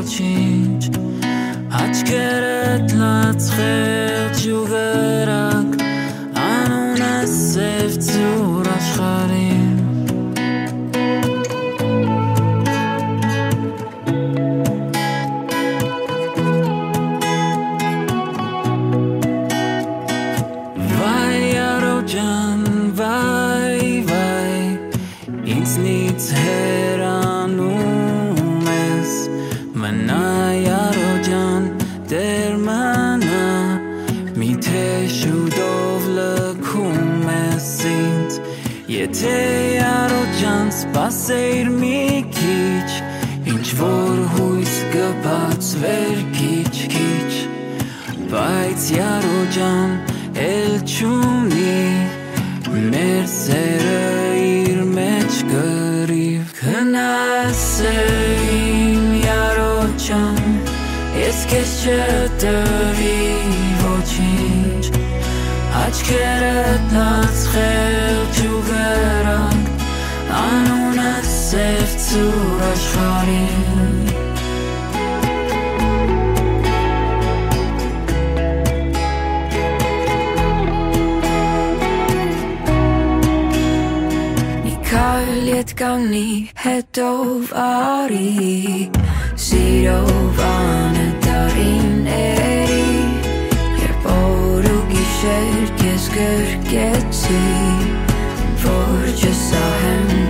ոչինչ աչքերդ լացխել ջուղերակ անուն ես սև ծուր աշխարհին Ինձնից հեռանում ես մնա Յարո ջան դեր մնա միթե շուտով լքում ես ինձ եթե Յարո ջան սպասեիր մի քիչ ինչ որ հույս կբացվեր քիչ բայց Յարո ջան էլ չունի մեր սերը իր մեջ գրիվ Քնասեին Յարո ջան ես քեզ չտվի ոչինչ աչքերդ լացխել ջուղերակ անունը սև ծուր աշխարհին Յետ կանգնի հետով արի Սիրով անը տարիների Երբ օր ու գիշեր կեզ գրկեցի Որ չսահեմ